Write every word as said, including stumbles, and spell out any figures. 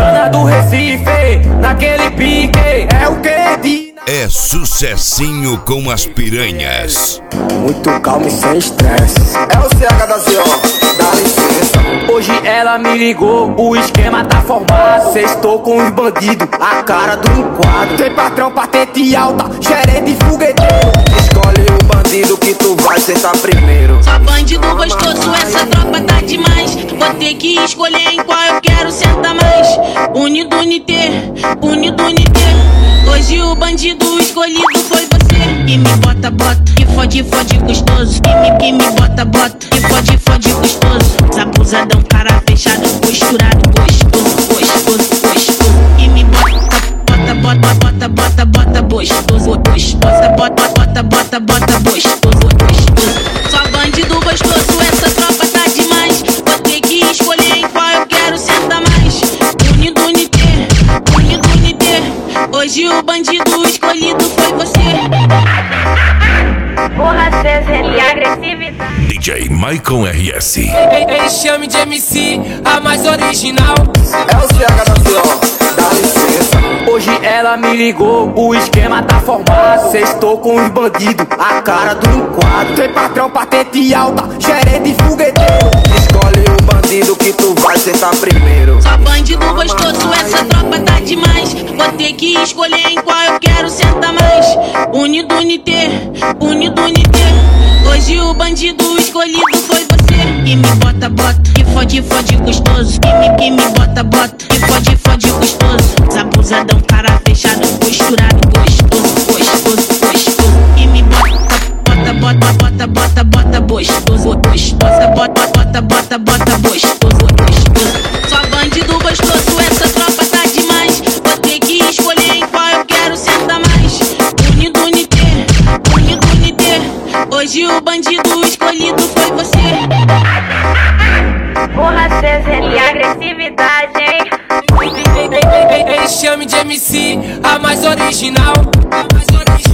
Santana do Recife, naquele pique. É o que? É sucessinho com as piranhas. Muito calmo e sem estresse. É o C H da Z O, dá licença. Hoje ela me ligou, o esquema tá formado. Sextou com os bandidos, a cara do enquadro. Tem patrão, patente alta, gerente fogueteiro. Escolhe o bandido que tu vai sentar primeiro. Só bandido gostoso, essa tropa tá demais. Vou ter que escolher em qual eu quero sentar mais. Unido, unité, unido, unité. Hoje o bandido escolhido foi você. E me bota, bota, que fode, fode gostoso. E me, que me bota, bota, que fode, fode gostoso. Abusadão, cara fechado, posturado, gostoso, gostoso, gostoso. E me bota, bota, bota, bota, bota, bota, gostoso, gostoso. Bota, bota, bota, bota, gostoso, gostoso. Só bandido gostoso, essa tropa tá demais. Vou ter que escolher em qual eu quero sentar mais. Unido, unité, unido, unité. Hoje o bandido escolhido foi você. Porra, César e agressividade. D J Maicon R S. Ele chame de M C, a mais original. É o C H da Z O, dá licença. Hoje ela me ligou, o esquema tá formado. Sextou com os bandidos, a cara do enquadro. Tem patrão, patente alta, gerente fogueteiro. Escolhe o bandido que tu vai sentar primeiro. Só bandido gostoso, essa tropa tá demais. Vou ter que escolher em qual eu quero sentar mais. Unido, unité, unido, unité. Hoje o bandido escolhido foi você. E me bota, bota, que fode, fode gostoso. E me, que me bota, bota, que fode, fode gostoso. Abusadão, cara fechado, posturado, gostoso, gostoso, gostoso. E me bota, bota, bota, bota, bota, bota, gostoso, gostoso. Bota, bota, bota, bota, gostoso, gostoso. Só bandido gostoso, essa tropa tá demais. Vou ter que escolher em qual eu quero sentar mais. Unido, unité, unido, unité. Hoje o bandido escolhido foi você. Porra, César e agressividade, hein? Ele chame de M C, a mais original. A mais original.